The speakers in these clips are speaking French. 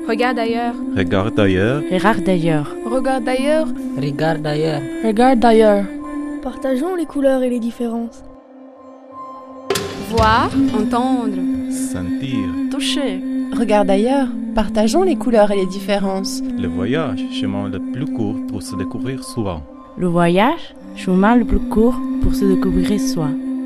Regarde ailleurs. Regarde ailleurs. Regarde ailleurs. Regarde ailleurs. Regarde ailleurs. Regarde ailleurs. Partageons les couleurs et les différences. Voir, entendre. Sentir. Toucher. Regarde ailleurs. Partageons les couleurs et les différences. Le voyage, chemin le plus court pour se découvrir soi. Le voyage, chemin le plus court pour se découvrir soi.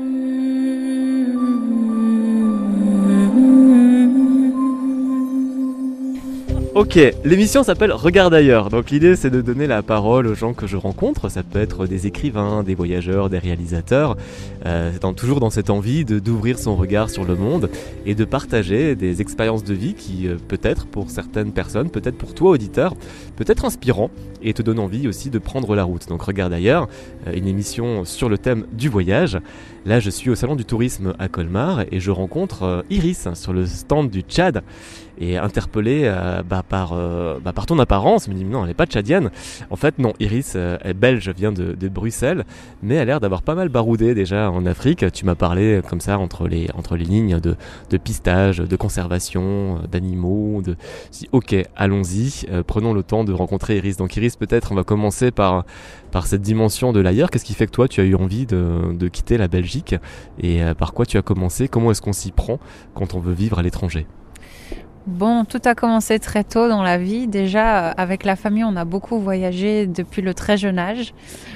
Ok, l'émission s'appelle Regarde ailleurs. Donc l'idée c'est de donner la parole aux gens que je rencontre. Ça peut être des écrivains, des voyageurs, des réalisateurs. Toujours dans cette envie d'ouvrir son regard sur le monde et de partager des expériences de vie qui peut-être pour certaines personnes, peut-être pour toi auditeur, peut être inspirant et te donne envie aussi de prendre la route. Donc Regarde ailleurs, une émission sur le thème du voyage. Là je suis au salon du tourisme à Colmar et je rencontre Iris sur le stand du Tchad. Et interpellée par ton apparence, je me dis non, elle n'est pas tchadienne. En fait non, Iris est belge, vient de Bruxelles, mais elle a l'air d'avoir pas mal baroudé déjà en Afrique. Tu m'as parlé comme ça entre les lignes de pistage, de conservation, d'animaux. Ok, allons-y, prenons le temps de rencontrer Iris. Donc Iris, peut-être on va commencer par cette dimension de l'ailleurs. Qu'est-ce qui fait que toi tu as eu envie de quitter la Belgique et par quoi tu as commencé? Comment est-ce qu'on s'y prend quand on veut vivre à l'étranger? Bon, tout a commencé très tôt dans la vie. Déjà, avec la famille, on a beaucoup voyagé depuis le très jeune âge.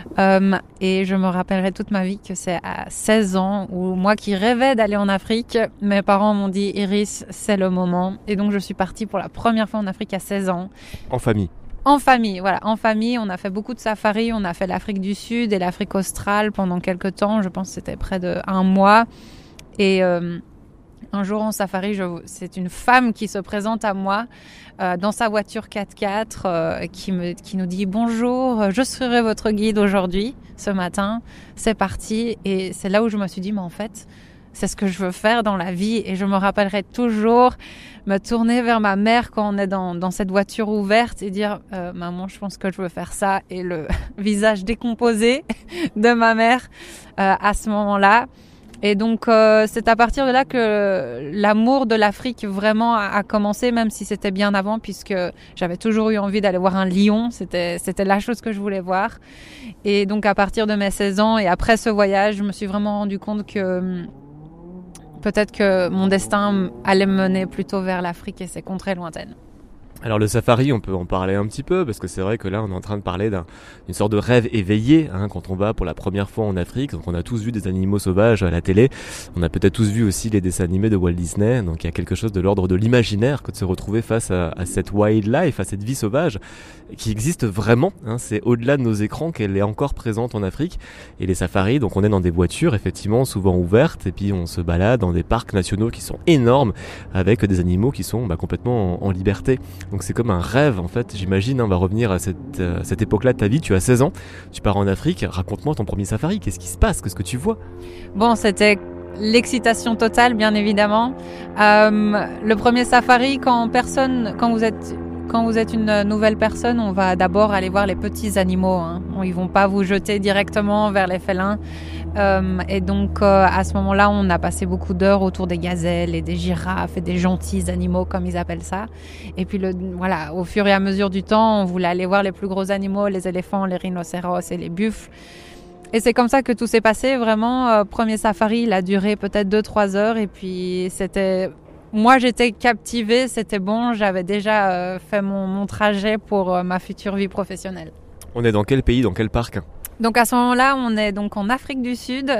Et je me rappellerai toute ma vie que c'est à 16 ans où moi qui rêvais d'aller en Afrique, mes parents m'ont dit « Iris, c'est le moment ». Et donc, je suis partie pour la première fois en Afrique à 16 ans. En famille? En famille, voilà. En famille, on a fait beaucoup de safaris. On a fait l'Afrique du Sud et l'Afrique australe pendant quelques temps. Je pense que c'était près d'1 mois. Et... un jour en safari, c'est une femme qui se présente à moi dans sa voiture 4x4 qui nous dit « Bonjour, je serai votre guide aujourd'hui, ce matin, c'est parti ». Et c'est là où je me suis dit « Mais en fait, c'est ce que je veux faire dans la vie ». Et je me rappellerai toujours me tourner vers ma mère quand on est dans cette voiture ouverte et dire « Maman, je pense que je veux faire ça ». Et le visage décomposé de ma mère à ce moment-là. Et donc, c'est à partir de là que l'amour de l'Afrique vraiment a commencé, même si c'était bien avant, puisque j'avais toujours eu envie d'aller voir un lion. C'était la chose que je voulais voir. Et donc, à partir de mes 16 ans et après ce voyage, je me suis vraiment rendu compte que peut-être que mon destin allait me mener plutôt vers l'Afrique et ses contrées lointaines. Alors le safari, on peut en parler un petit peu, parce que c'est vrai que là on est en train de parler d'une sorte de rêve éveillé quand on va pour la première fois en Afrique. Donc on a tous vu des animaux sauvages à la télé, on a peut-être tous vu aussi les dessins animés de Walt Disney, donc il y a quelque chose de l'ordre de l'imaginaire que de se retrouver face à cette wildlife, à cette vie sauvage qui existe vraiment. C'est au-delà de nos écrans qu'elle est encore présente en Afrique. Et les safaris, donc on est dans des voitures effectivement souvent ouvertes, et puis on se balade dans des parcs nationaux qui sont énormes, avec des animaux qui sont complètement en liberté. Donc c'est comme un rêve en fait, j'imagine. On va revenir à cette époque-là de ta vie. Tu as 16 ans, tu pars en Afrique. Raconte-moi ton premier safari, qu'est-ce qui se passe, qu'est-ce que tu vois? Bon, c'était l'excitation totale, bien évidemment. Le premier safari, quand vous êtes une nouvelle personne, on va d'abord aller voir les petits animaux. Ils vont pas vous jeter directement vers les félins. Et donc, à ce moment-là, on a passé beaucoup d'heures autour des gazelles et des girafes et des gentils animaux, comme ils appellent ça. Et puis, au fur et à mesure du temps, on voulait aller voir les plus gros animaux, les éléphants, les rhinocéros et les buffles. Et c'est comme ça que tout s'est passé. Vraiment, premier safari, il a duré peut-être 2-3 heures. Et puis, moi, j'étais captivée, c'était bon. J'avais déjà fait mon trajet pour ma future vie professionnelle. On est dans quel pays, dans quel parc? Donc à ce moment-là, on est donc en Afrique du Sud,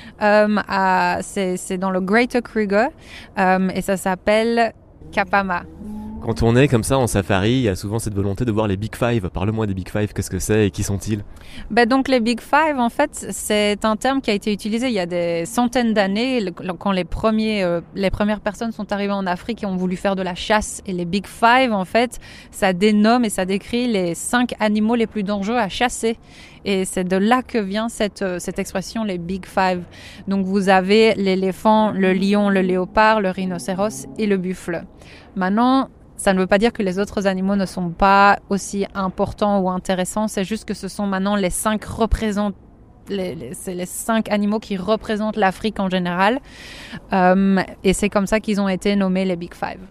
c'est dans le Greater Kruger, et ça s'appelle Kapama. Quand on est comme ça en safari, il y a souvent cette volonté de voir les Big Five. Parle-moi des Big Five, qu'est-ce que c'est et qui sont-ils? Donc les Big Five, en fait, c'est un terme qui a été utilisé il y a des centaines d'années, quand les premières personnes sont arrivées en Afrique et ont voulu faire de la chasse. Et les Big Five, en fait, ça dénomme et ça décrit les 5 animaux les plus dangereux à chasser. Et c'est de là que vient cette expression, les Big Five. Donc vous avez l'éléphant, le lion, le léopard, le rhinocéros et le buffle. Maintenant, ça ne veut pas dire que les autres animaux ne sont pas aussi importants ou intéressants. C'est juste que ce sont maintenant les 5 c'est les 5 animaux qui représentent l'Afrique en général. Et c'est comme ça qu'ils ont été nommés les Big Five.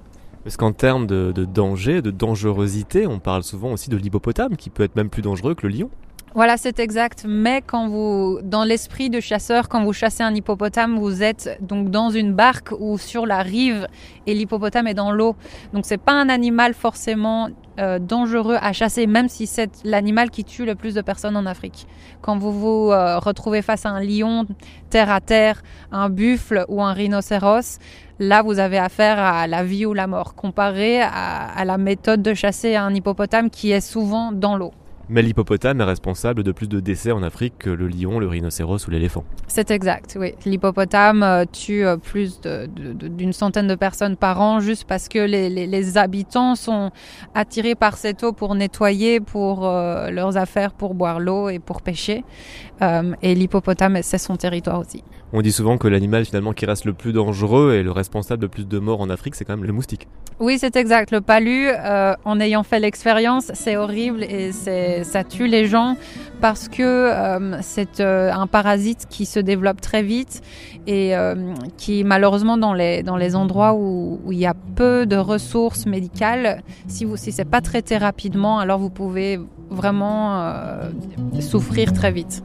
Parce qu'en termes de danger, de dangerosité, on parle souvent aussi de l'hippopotame qui peut être même plus dangereux que le lion. Voilà, c'est exact. Mais dans l'esprit de chasseur, quand vous chassez un hippopotame, vous êtes donc dans une barque ou sur la rive et l'hippopotame est dans l'eau. Donc c'est pas un animal forcément dangereux à chasser, même si c'est l'animal qui tue le plus de personnes en Afrique. Quand vous vous retrouvez face à un lion terre à terre, un buffle ou un rhinocéros, là vous avez affaire à la vie ou la mort, comparé à la méthode de chasser un hippopotame qui est souvent dans l'eau. Mais l'hippopotame est responsable de plus de décès en Afrique que le lion, le rhinocéros ou l'éléphant. C'est exact, oui. L'hippopotame tue plus d'une centaine de personnes par an juste parce que les habitants sont attirés par cette eau pour nettoyer, pour leurs affaires, pour boire l'eau et pour pêcher. Et l'hippopotame, c'est son territoire aussi. On dit souvent que l'animal finalement qui reste le plus dangereux et le responsable de plus de morts en Afrique, c'est quand même le moustique. Oui, c'est exact. Le palu, en ayant fait l'expérience, c'est horrible et ça tue les gens parce que c'est un parasite qui se développe très vite et qui malheureusement dans les endroits où il y a peu de ressources médicales, si c'est pas traité rapidement, alors vous pouvez vraiment souffrir très vite.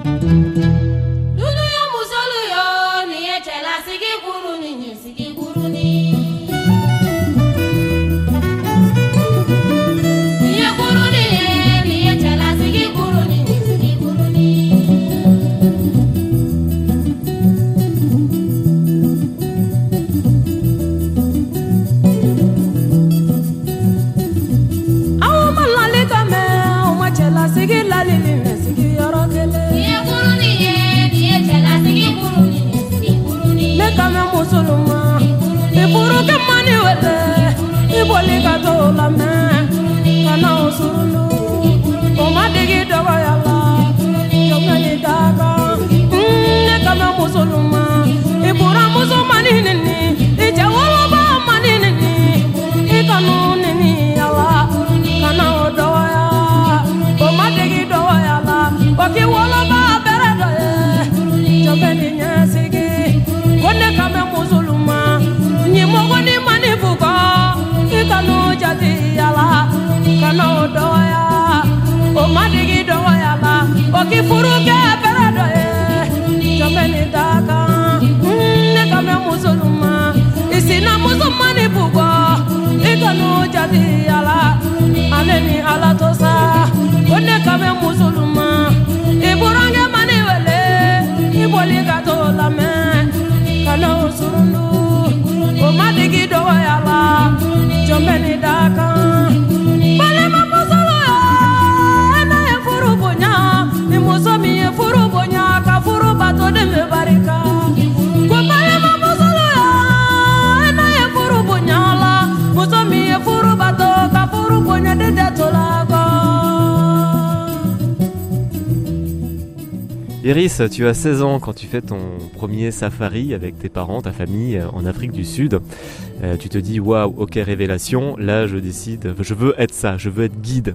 Iris, tu as 16 ans quand tu fais ton premier safari avec tes parents, ta famille en Afrique du Sud. Tu te dis waouh, ok, révélation, là je décide, je veux être ça, je veux être guide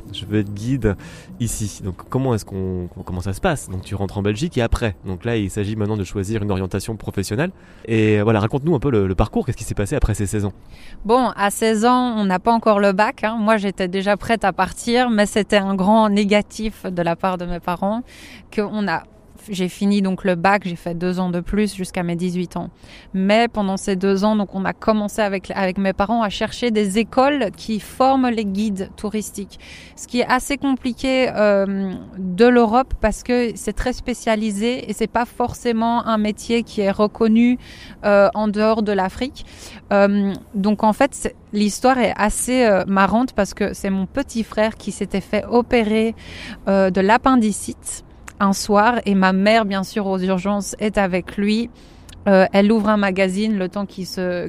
ici. Donc comment ça se passe? Donc tu rentres en Belgique et après. Donc là il s'agit maintenant de choisir une orientation professionnelle. Et voilà, raconte-nous un peu le parcours, qu'est-ce qui s'est passé après ces 16 ans? Bon, à 16 ans, on n'a pas encore le bac. Moi j'étais déjà prête à partir, mais c'était un grand négatif de la part de mes parents j'ai fini donc le bac, j'ai fait 2 ans de plus jusqu'à mes 18 ans. Mais pendant ces 2 ans, donc on a commencé avec mes parents à chercher des écoles qui forment les guides touristiques. Ce qui est assez compliqué de l'Europe parce que c'est très spécialisé et c'est pas forcément un métier qui est reconnu en dehors de l'Afrique. Donc en fait, l'histoire est assez marrante parce que c'est mon petit frère qui s'était fait opérer de l'appendicite un soir et ma mère bien sûr aux urgences est avec lui. Elle ouvre un magazine le temps qu'il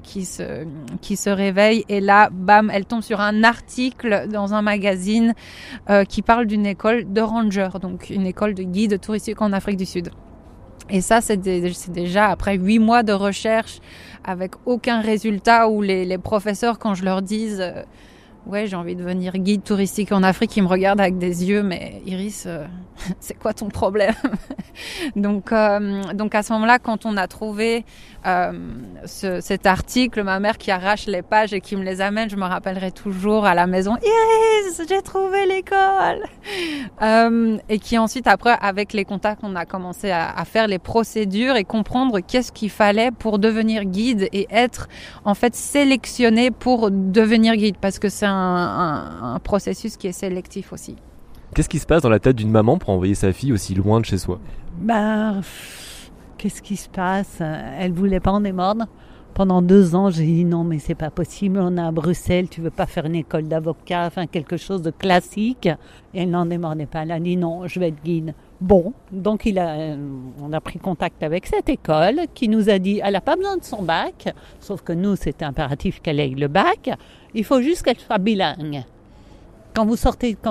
se réveille et là bam, elle tombe sur un article dans un magazine qui parle d'une école de rangers, donc une école de guide touristique en Afrique du Sud. Et ça c'est déjà après 8 mois de recherche avec aucun résultat où les professeurs quand je leur dis ouais, j'ai envie de devenir guide touristique en Afrique. Ils me regardent avec des yeux, mais Iris, c'est quoi ton problème? donc à ce moment-là, quand on a trouvé cet article, ma mère qui arrache les pages et qui me les amène, je me rappellerai toujours à la maison, Iris, j'ai trouvé l'école. Et qui ensuite, après, avec les contacts, on a commencé à faire les procédures et comprendre qu'est-ce qu'il fallait pour devenir guide et être en fait sélectionné pour devenir guide, parce que c'est un processus qui est sélectif aussi. Qu'est-ce qui se passe dans la tête d'une maman pour envoyer sa fille aussi loin de chez soi? Qu'est-ce qui se passe? Elle voulait pas en démordre. Pendant 2 ans, j'ai dit non, mais c'est pas possible. On est à Bruxelles, tu veux pas faire une école d'avocat, enfin quelque chose de classique. Et elle n'en démordait pas. Elle a dit non, je vais être guide. Bon, donc on a pris contact avec cette école qui nous a dit elle n'a pas besoin de son bac, sauf que nous, c'était impératif qu'elle ait le bac. Il faut juste qu'elle soit bilingue. Quand vous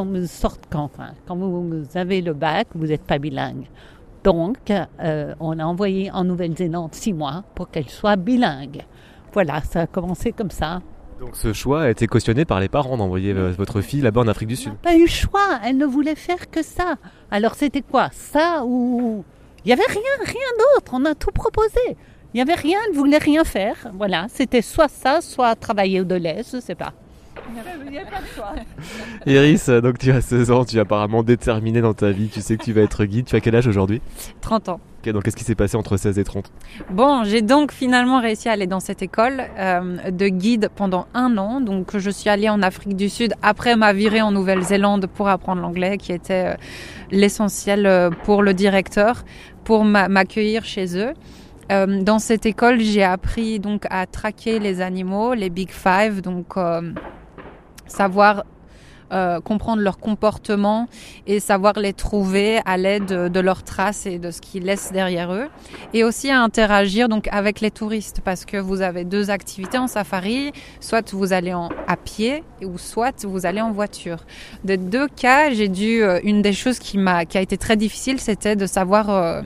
avez le bac, vous n'êtes pas bilingue. Donc, on a envoyé en Nouvelle-Zélande 6 mois pour qu'elle soit bilingue. Voilà, ça a commencé comme ça. Donc ce choix a été cautionné par les parents d'envoyer votre fille là-bas en Afrique du Sud. Elle n'a pas eu le choix, elle ne voulait faire que ça. Alors c'était quoi? Ça ou... Il n'y avait rien d'autre, on a tout proposé. Il n'y avait rien, elle ne voulait rien faire. Voilà, c'était soit ça, soit travailler au Deleuze, je ne sais pas. Il n'y avait pas de choix. Iris, donc tu as 16 ans, tu es apparemment déterminée dans ta vie, tu sais que tu vas être guide. Tu as quel âge aujourd'hui? 30 ans. Ok, donc qu'est-ce qui s'est passé entre 16 et 30? Bon, j'ai donc finalement réussi à aller dans cette école de guide pendant 1 an. Donc je suis allée en Afrique du Sud après ma virée en Nouvelle-Zélande pour apprendre l'anglais, qui était l'essentiel pour le directeur, pour m'accueillir chez eux. Dans cette école, j'ai appris donc à traquer les animaux, les Big Five, donc savoir comprendre leur comportement et savoir les trouver à l'aide de leurs traces et de ce qu'ils laissent derrière eux, et aussi à interagir donc avec les touristes, parce que vous avez 2 activités en safari, soit vous allez à pied ou soit vous allez en voiture. Des 2 cas, j'ai dû une des choses qui a été très difficile, c'était de savoir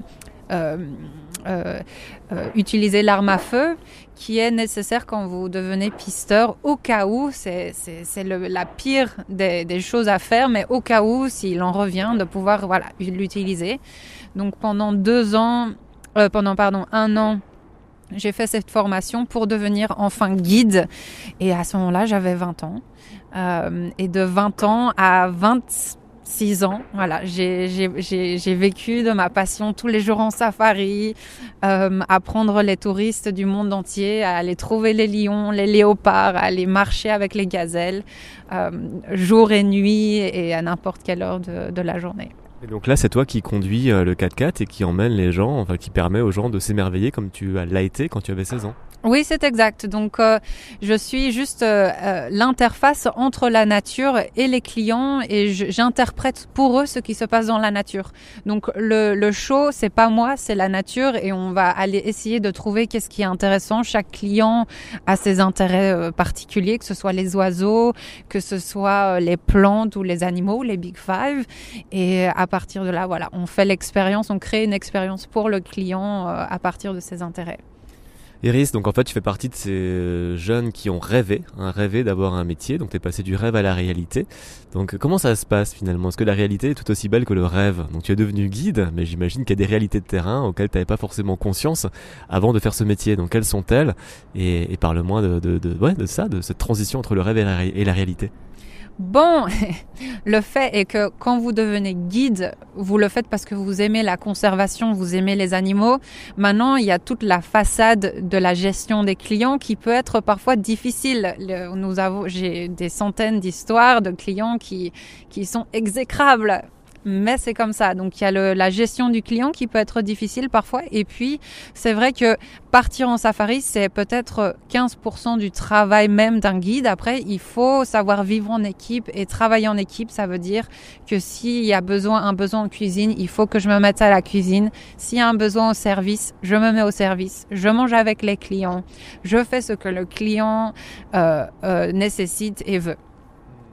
utiliser l'arme à feu qui est nécessaire quand vous devenez pisteur, au cas où, c'est la pire des choses à faire, mais au cas où, s'il en revient, de pouvoir l'utiliser. Donc pendant 1 an, j'ai fait cette formation pour devenir enfin guide, et à ce moment-là, j'avais 20 ans. Et de 20 ans à 26 ans, voilà, j'ai vécu de ma passion tous les jours en safari, à prendre les touristes du monde entier, à aller trouver les lions, les léopards, à aller marcher avec les gazelles, jour et nuit et à n'importe quelle heure de la journée. Et donc là, c'est toi qui conduis le 4x4 et qui emmène les gens, enfin qui permet aux gens de s'émerveiller comme tu l'as été quand tu avais 16 ans. Oui, c'est exact. Donc, je suis juste l'interface entre la nature et les clients, et j'interprète pour eux ce qui se passe dans la nature. Donc, le show, c'est pas moi, c'est la nature, et on va aller essayer de trouver qu'est-ce qui est intéressant. Chaque client a ses intérêts particuliers, que ce soit les oiseaux, que ce soit les plantes ou les animaux, les Big Five. Et à partir de là, voilà, on fait l'expérience, on crée une expérience pour le client à partir de ses intérêts. Iris, donc en fait tu fais partie de ces jeunes qui ont rêvé d'avoir un métier, donc tu es passé du rêve à la réalité. Donc comment ça se passe finalement? Est-ce que la réalité est tout aussi belle que le rêve? Donc tu es devenu guide, mais j'imagine qu'il y a des réalités de terrain auxquelles tu n'avais pas forcément conscience avant de faire ce métier. Donc quelles sont-elles? Et parle-moi de ça, de cette transition entre le rêve et la réalité. Bon, le fait est que quand vous devenez guide, vous le faites parce que vous aimez la conservation, vous aimez les animaux. Maintenant, il y a toute la façade de la gestion des clients qui peut être parfois difficile. J'ai des centaines d'histoires de clients qui sont exécrables. Mais c'est comme ça. Donc, il y a la gestion du client qui peut être difficile parfois. Et puis, c'est vrai que partir en safari, c'est peut-être 15% du travail même d'un guide. Après, il faut savoir vivre en équipe et travailler en équipe. Ça veut dire que s'il y a un besoin en cuisine, il faut que je me mette à la cuisine. S'il y a un besoin au service, je me mets au service. Je mange avec les clients. Je fais ce que le client nécessite et veut.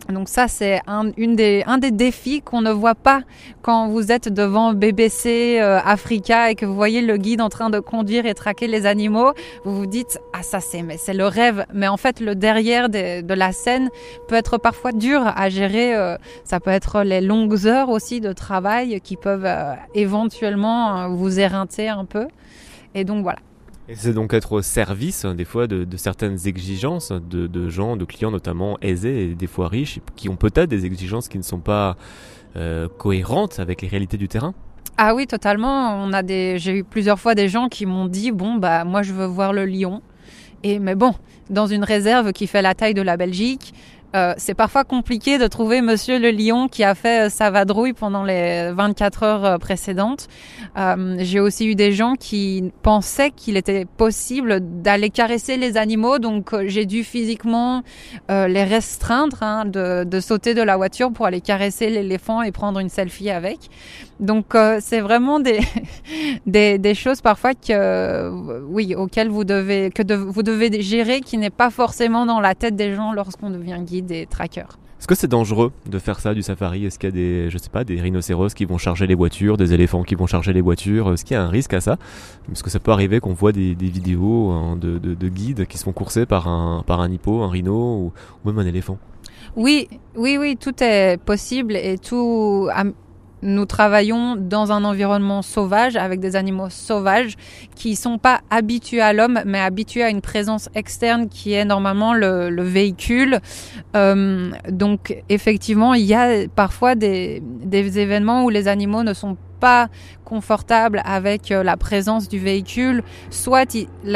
Donc ça, c'est un des défis qu'on ne voit pas quand vous êtes devant BBC Africa et que vous voyez le guide en train de conduire et traquer les animaux. Vous vous dites, ah ça c'est le rêve. Mais en fait, le derrière de la scène peut être parfois dur à gérer. Ça peut être les longues heures aussi de travail qui peuvent éventuellement vous éreinter un peu. Et donc voilà. Et c'est donc être au service, des fois, de certaines exigences de gens, de clients notamment aisés et des fois riches, qui ont peut-être des exigences qui ne sont pas cohérentes avec les réalités du terrain. Ah oui, totalement. J'ai eu plusieurs fois des gens qui m'ont dit, moi je veux voir le lion. Mais bon, dans une réserve qui fait la taille de la Belgique, c'est parfois compliqué de trouver monsieur le lion qui a fait sa vadrouille pendant les 24 heures précédentes. J'ai aussi eu des gens qui pensaient qu'il était possible d'aller caresser les animaux, donc j'ai dû physiquement les restreindre de sauter de la voiture pour aller caresser l'éléphant et prendre une selfie avec. Donc c'est vraiment des choses parfois auxquelles vous devez gérer, qui n'est pas forcément dans la tête des gens lorsqu'on devient guide et tracker. Est-ce que c'est dangereux de faire ça, du safari? Est-ce qu'il y a des rhinocéros qui vont charger les voitures, des éléphants qui vont charger les voitures? Est-ce qu'il y a un risque à ça? Parce que ça peut arriver qu'on voit des vidéos de guides qui se font courser par un hippo, un rhino ou même un éléphant. Oui, tout est possible et tout. Nous travaillons dans un environnement sauvage avec des animaux sauvages qui sont pas habitués à l'homme, mais habitués à une présence externe qui est normalement le véhicule. Donc effectivement, il y a parfois des événements où les animaux ne sont pas confortables avec la présence du véhicule, soit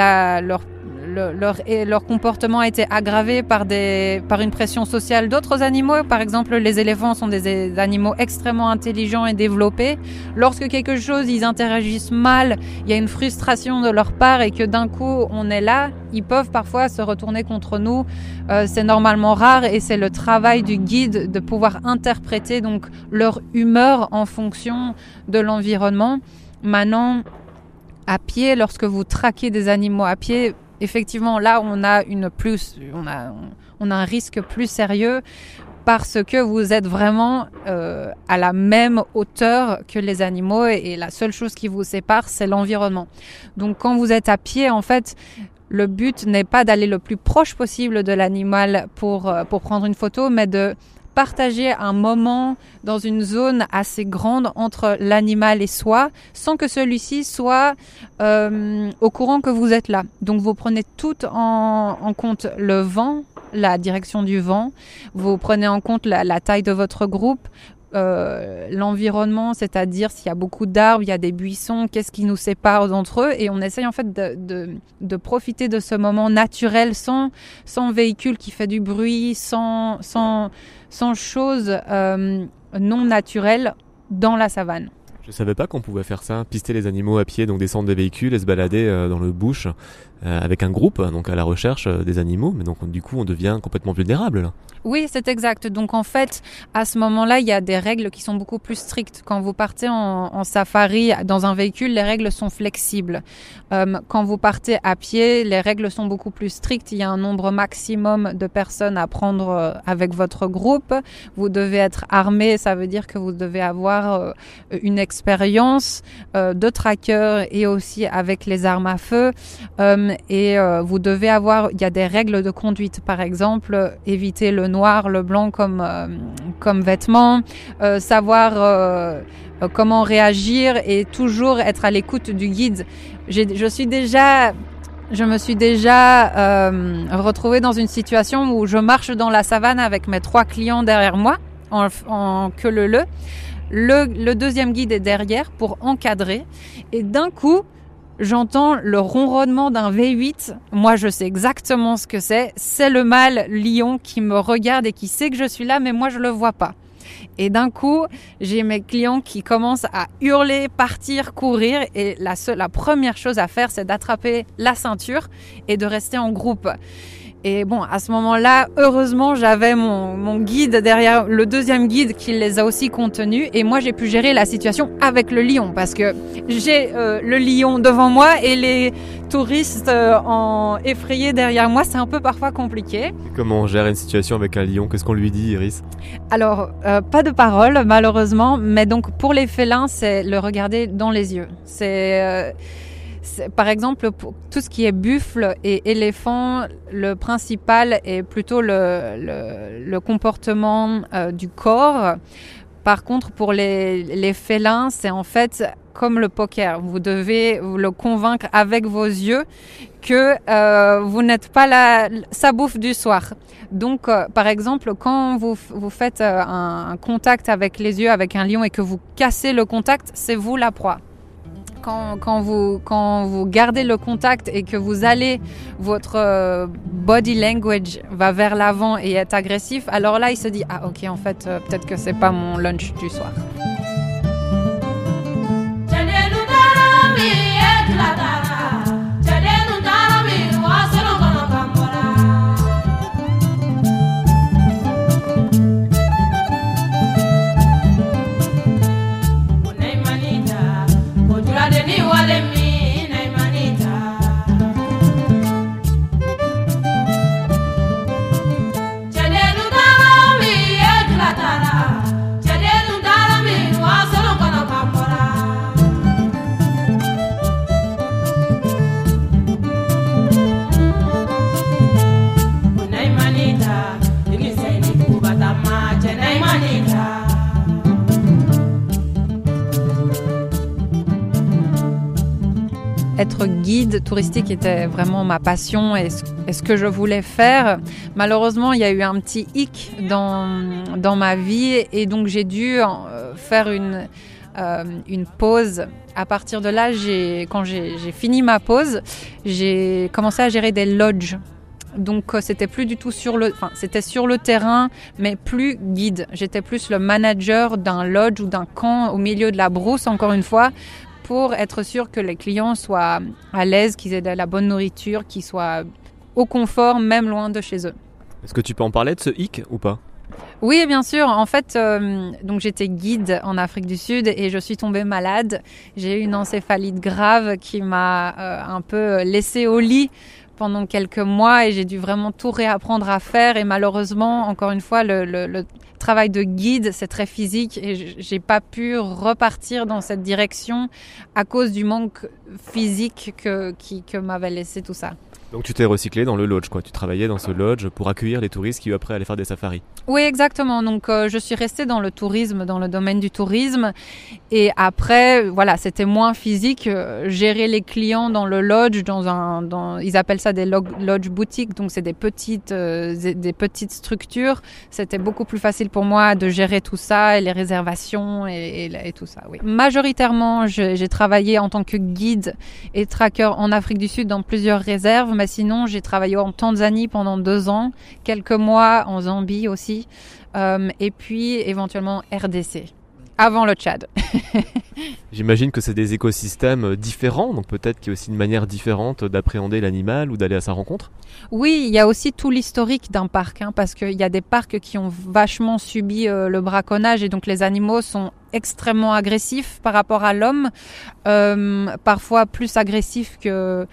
leur comportement a été aggravé par une pression sociale d'autres animaux. Par exemple, les éléphants sont des animaux extrêmement intelligents et développés. Lorsque quelque chose, ils interagissent mal, il y a une frustration de leur part et que d'un coup, on est là, ils peuvent parfois se retourner contre nous. C'est normalement rare et c'est le travail du guide de pouvoir interpréter donc leur humeur en fonction de l'environnement. Maintenant, à pied, lorsque vous traquez des animaux à pied, effectivement, là, on a un risque plus sérieux parce que vous êtes vraiment à la même hauteur que les animaux et la seule chose qui vous sépare, c'est l'environnement. Donc, quand vous êtes à pied, en fait, le but n'est pas d'aller le plus proche possible de l'animal pour prendre une photo, mais de partager un moment dans une zone assez grande entre l'animal et soi, sans que celui-ci soit au courant que vous êtes là. Donc vous prenez tout en compte le vent, la direction du vent, vous prenez en compte la taille de votre groupe, l'environnement, c'est-à-dire s'il y a beaucoup d'arbres, il y a des buissons, qu'est-ce qui nous sépare d'entre eux, et on essaye en fait de profiter de ce moment naturel sans véhicule qui fait du bruit, sans choses non naturelles dans la savane. Je savais pas qu'on pouvait faire ça, pister les animaux à pied, donc descendre des véhicules et se balader dans le bush avec un groupe, donc à la recherche des animaux, mais donc du coup on devient complètement vulnérable là. Oui, c'est exact. Donc en fait, à ce moment-là, il y a des règles qui sont beaucoup plus strictes. Quand vous partez en safari dans un véhicule, les règles sont flexibles. Quand vous partez à pied, les règles sont beaucoup plus strictes. Il y a un nombre maximum de personnes à prendre avec votre groupe. Vous devez être armé, ça veut dire que vous devez avoir une expérience de tracker et aussi avec les armes à feu. Vous devez avoir, il y a des règles de conduite, par exemple, éviter le noir, le blanc comme vêtements, savoir comment réagir et toujours être à l'écoute du guide. Je me suis déjà retrouvée dans une situation où je marche dans la savane avec mes 3 clients derrière moi en queue leu-leu. Le deuxième guide est derrière pour encadrer et d'un coup j'entends le ronronnement d'un V8. Moi, je sais exactement ce que c'est. C'est le mâle lion qui me regarde et qui sait que je suis là, mais moi, je le vois pas. Et d'un coup, j'ai mes clients qui commencent à hurler, partir, courir. Et la première chose à faire, c'est d'attraper la ceinture et de rester en groupe. Et bon, à ce moment-là, heureusement, j'avais mon guide derrière, le deuxième guide qui les a aussi contenus. Et moi, j'ai pu gérer la situation avec le lion parce que j'ai le lion devant moi et les touristes effrayés derrière moi. C'est un peu parfois compliqué. Comment on gère une situation avec un lion? Qu'est-ce qu'on lui dit, Iris? Alors, pas de parole, malheureusement. Mais donc, pour les félins, c'est le regarder dans les yeux. Par exemple, pour tout ce qui est buffle et éléphant, le principal est plutôt le comportement du corps. Par contre, pour les félins, c'est en fait comme le poker. Vous devez le convaincre avec vos yeux que vous n'êtes pas sa bouffe du soir. Donc, par exemple, quand vous faites un contact avec les yeux avec un lion et que vous cassez le contact, c'est vous la proie. Quand vous gardez le contact et que vous allez, votre body language va vers l'avant et est agressif, alors là, il se dit « Ah ok, en fait, peut-être que c'est pas mon lunch du soir. » Être guide touristique était vraiment ma passion et ce que je voulais faire. Malheureusement, il y a eu un petit hic dans ma vie et donc j'ai dû faire une pause. À partir de là, quand j'ai fini ma pause, j'ai commencé à gérer des lodges. Donc c'était plus du tout c'était sur le terrain, mais plus guide. J'étais plus le manager d'un lodge ou d'un camp au milieu de la brousse, encore une fois, pour être sûr que les clients soient à l'aise, qu'ils aient de la bonne nourriture, qu'ils soient au confort, même loin de chez eux. Est-ce que tu peux en parler de ce hic ou pas? Oui, bien sûr. En fait, donc j'étais guide en Afrique du Sud et je suis tombée malade. J'ai eu une encéphalite grave qui m'a un peu laissée au lit pendant quelques mois et j'ai dû vraiment tout réapprendre à faire. Et malheureusement, encore une fois, le travail de guide, c'est très physique et j'ai pas pu repartir dans cette direction à cause du manque physique que m'avait laissé tout ça. Donc tu t'es recyclé dans le lodge, quoi. Tu travaillais dans ce lodge pour accueillir les touristes qui après allaient faire des safaris. Oui, exactement. Donc je suis restée dans le tourisme, dans le domaine du tourisme. Et après, voilà, c'était moins physique. Gérer les clients dans le lodge, ils appellent ça des lodge boutiques. Donc c'est des petites structures. C'était beaucoup plus facile pour moi de gérer tout ça et les réservations et tout ça. Oui. Majoritairement, j'ai travaillé en tant que guide et tracker en Afrique du Sud dans plusieurs réserves. Mais sinon, j'ai travaillé en Tanzanie pendant 2 ans, quelques mois en Zambie aussi, et puis éventuellement RDC, avant le Tchad. J'imagine que c'est des écosystèmes différents, donc peut-être qu'il y a aussi une manière différente d'appréhender l'animal ou d'aller à sa rencontre. Oui, il y a aussi tout l'historique d'un parc, parce qu'il y a des parcs qui ont vachement subi le braconnage et donc les animaux sont extrêmement agressifs par rapport à l'homme, parfois plus agressifs que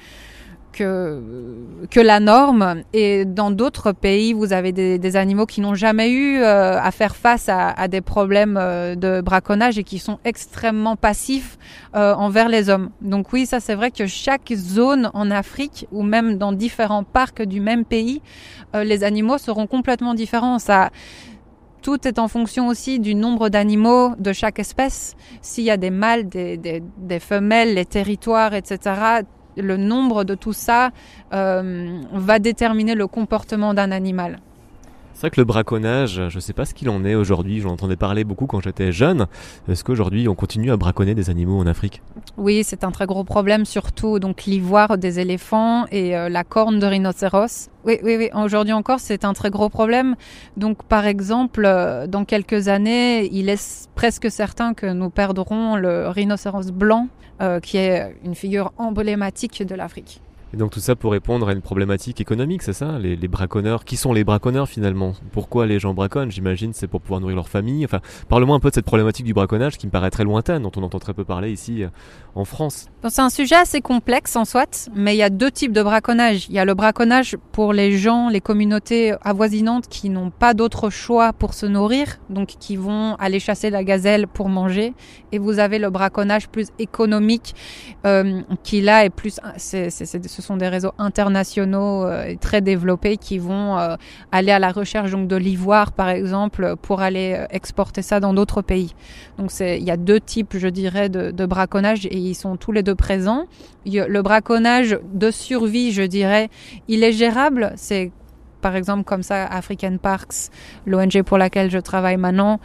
la norme. Et dans d'autres pays, vous avez des animaux qui n'ont jamais eu à faire face à des problèmes de braconnage et qui sont extrêmement passifs envers les hommes. Donc oui, ça c'est vrai que chaque zone en Afrique ou même dans différents parcs du même pays, les animaux seront complètement différents. Tout est en fonction aussi du nombre d'animaux de chaque espèce. S'il y a des mâles, des femelles, les territoires, etc., le nombre de tout ça va déterminer le comportement d'un animal. C'est vrai que le braconnage, je ne sais pas ce qu'il en est aujourd'hui. J'en entendais parler beaucoup quand j'étais jeune. Est-ce qu'aujourd'hui on continue à braconner des animaux en Afrique? Oui, c'est un très gros problème, surtout donc l'ivoire des éléphants et la corne de rhinocéros. Oui. Aujourd'hui encore, c'est un très gros problème. Donc, par exemple, dans quelques années, il est presque certain que nous perdrons le rhinocéros blanc, qui est une figure emblématique de l'Afrique. Et donc tout ça pour répondre à une problématique économique, c'est ça? Les braconneurs, qui sont les braconneurs finalement? Pourquoi les gens braconnent? J'imagine c'est pour pouvoir nourrir leur famille. Enfin, parle-moi un peu de cette problématique du braconnage qui me paraît très lointaine, dont on entend très peu parler ici en France. Bon, c'est un sujet assez complexe en soit, mais il y a deux types de braconnage. Il y a le braconnage pour les gens, les communautés avoisinantes qui n'ont pas d'autre choix pour se nourrir, donc qui vont aller chasser la gazelle pour manger. Et vous avez le braconnage plus économique, qui là est plus... Ce sont des réseaux internationaux très développés qui vont aller à la recherche donc de l'ivoire par exemple pour aller exporter ça dans d'autres pays. Donc il y a deux types je dirais de braconnage et ils sont tous les deux présents. Le braconnage de survie je dirais il est gérable, c'est par exemple comme ça African Parks, l'ONG pour laquelle je travaille maintenant,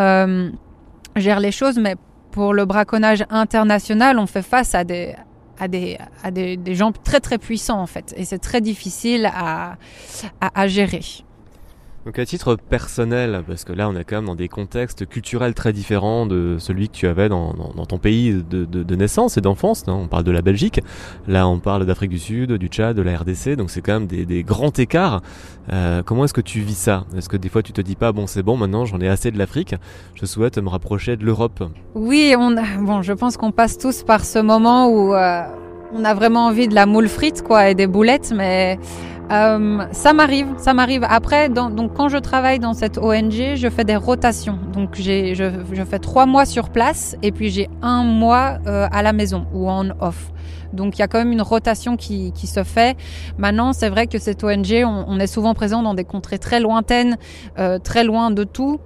gère les choses, mais pour le braconnage international on fait face à des gens très très puissants en fait et c'est très difficile à gérer. Donc à titre personnel, parce que là on est quand même dans des contextes culturels très différents de celui que tu avais dans ton pays de naissance et d'enfance, hein. On parle de la Belgique, là on parle d'Afrique du Sud, du Tchad, de la RDC, donc c'est quand même des grands écarts. Comment est-ce que tu vis ça? Est-ce que des fois tu te dis pas bon c'est bon maintenant j'en ai assez de l'Afrique, je souhaite me rapprocher de l'Europe? Oui, je pense qu'on passe tous par ce moment où on a vraiment envie de la moule frite quoi et des boulettes, mais ça m'arrive. Après, donc quand je travaille dans cette ONG, je fais des rotations. Donc je fais 3 mois sur place et puis j'ai 1 mois à la maison ou en off. Donc il y a quand même une rotation qui se fait. Maintenant, c'est vrai que cette ONG, on est souvent présent dans des contrées très lointaines, très loin de tout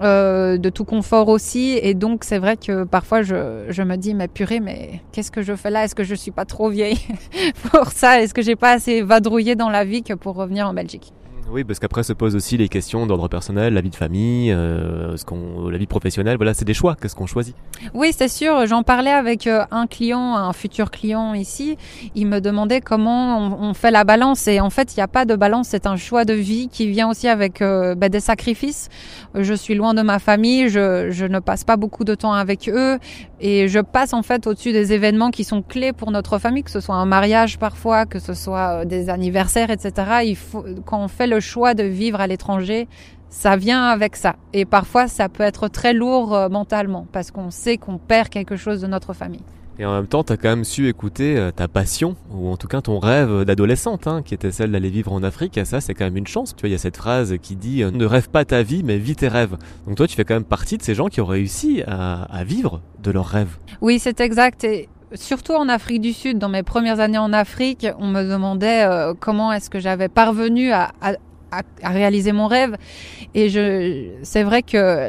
confort aussi, et donc c'est vrai que parfois je me dis mais purée, mais qu'est-ce que je fais là? Est-ce que je suis pas trop vieille pour ça? Est-ce que j'ai pas assez vadrouillé dans la vie que pour revenir en Belgique? Oui, parce qu'après se posent aussi les questions d'ordre personnel, la vie de famille, la vie professionnelle, voilà, c'est des choix, qu'est-ce qu'on choisit? Oui, c'est sûr, j'en parlais avec un futur client ici, il me demandait comment on fait la balance, et en fait il n'y a pas de balance, c'est un choix de vie qui vient aussi avec des sacrifices. Je suis loin de ma famille, je ne passe pas beaucoup de temps avec eux, et je passe en fait au-dessus des événements qui sont clés pour notre famille, que ce soit un mariage parfois, que ce soit des anniversaires, etc. Quand on fait le choix de vivre à l'étranger, ça vient avec ça. Et parfois, ça peut être très lourd mentalement, parce qu'on sait qu'on perd quelque chose de notre famille. Et en même temps, tu as quand même su écouter ta passion, ou en tout cas ton rêve d'adolescente, hein, qui était celle d'aller vivre en Afrique. Et ça, c'est quand même une chance. Tu vois, il y a cette phrase qui dit « Ne rêve pas ta vie, mais vis tes rêves ». Donc toi, tu fais quand même partie de ces gens qui ont réussi à vivre de leurs rêves. Oui, c'est exact. Et surtout en Afrique du Sud, dans mes premières années en Afrique, on me demandait comment est-ce que j'avais parvenu à réaliser mon rêve. Et c'est vrai que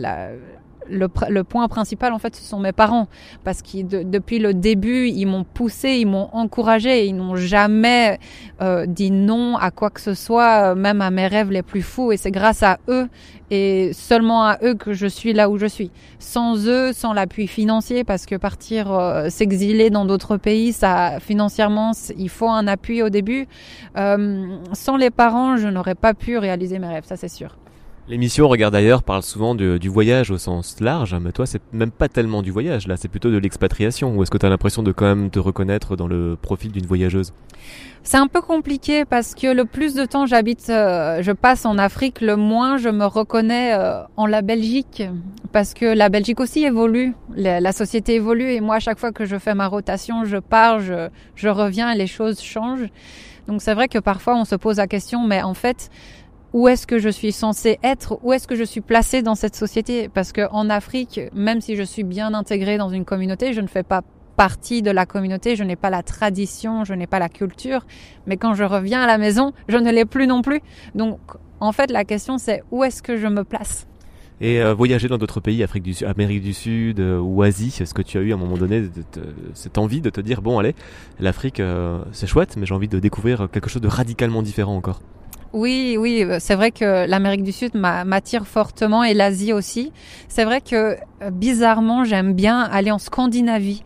le point principal, en fait, ce sont mes parents. Parce que depuis le début, ils m'ont poussé, ils m'ont encouragé. Ils n'ont jamais dit non à quoi que ce soit, même à mes rêves les plus fous. Et c'est grâce à eux et seulement à eux que je suis là où je suis. Sans eux, sans l'appui financier, parce que partir s'exiler dans d'autres pays, ça financièrement, il faut un appui au début. Sans les parents, je n'aurais pas pu réaliser mes rêves, ça c'est sûr. L'émission Regarde ailleurs parle souvent du voyage au sens large, mais toi c'est même pas tellement du voyage, là c'est plutôt de l'expatriation. Ou est-ce que tu as l'impression de quand même te reconnaître dans le profil d'une voyageuse? C'est un peu compliqué parce que le plus de temps je passe en Afrique, le moins je me reconnais en la Belgique. Parce que la Belgique aussi évolue, la société évolue, et moi à chaque fois que je fais ma rotation, je pars, je reviens et les choses changent. Donc c'est vrai que parfois on se pose la question, mais en fait, où est-ce que je suis censée être? Où est-ce que je suis placée dans cette société? Parce que en Afrique, même si je suis bien intégrée dans une communauté, je ne fais pas partie de la communauté, je n'ai pas la tradition, je n'ai pas la culture. Mais quand je reviens à la maison, je ne l'ai plus non plus. Donc, en fait, la question, c'est où est-ce que je me place? Et voyager dans d'autres pays, Amérique du Sud ou Asie, est-ce que tu as eu à un moment donné cette envie de te dire, bon allez, l'Afrique c'est chouette, mais j'ai envie de découvrir quelque chose de radicalement différent encore? Oui, c'est vrai que l'Amérique du Sud m'attire fortement, et l'Asie aussi. C'est vrai que bizarrement, j'aime bien aller en Scandinavie.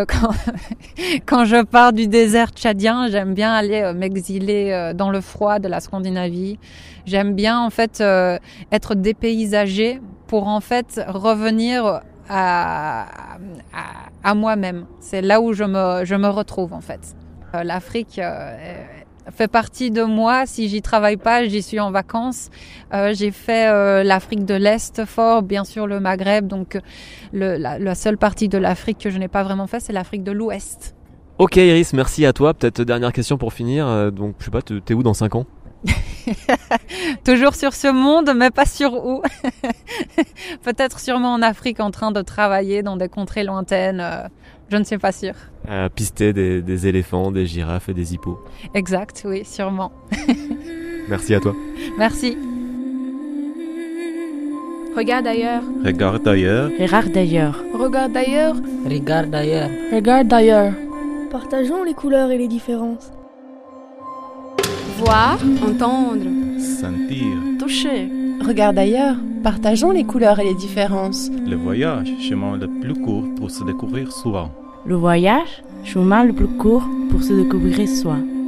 Quand je pars du désert tchadien, j'aime bien aller m'exiler dans le froid de la Scandinavie. J'aime bien en fait être dépaysagée pour en fait revenir à moi-même. C'est là où je me retrouve en fait. L'Afrique fait partie de moi. Si j'y travaille pas, j'y suis en vacances. J'ai fait l'Afrique de l'Est fort, bien sûr le Maghreb. Donc la seule partie de l'Afrique que je n'ai pas vraiment fait, c'est l'Afrique de l'Ouest. Ok Iris, merci à toi. Peut-être dernière question pour finir. Donc je sais pas, t'es où dans 5 ans? Toujours sur ce monde, mais pas sur où. Peut-être sûrement en Afrique en train de travailler dans des contrées lointaines. Je ne suis pas sûre. Pister des éléphants, des girafes et des hippos. Exact, oui, sûrement. Merci à toi. Merci. Regarde ailleurs. Regarde ailleurs. Regarde d'ailleurs. Regarde ailleurs. Regarde ailleurs. Regarde d'ailleurs. Partageons les couleurs et les différences. Voir, entendre. Sentir. Toucher. Regarde ailleurs. Partageons les couleurs et les différences. Le voyage, chemin le plus court pour se découvrir soi. Le voyage, chemin le plus court pour se découvrir soi.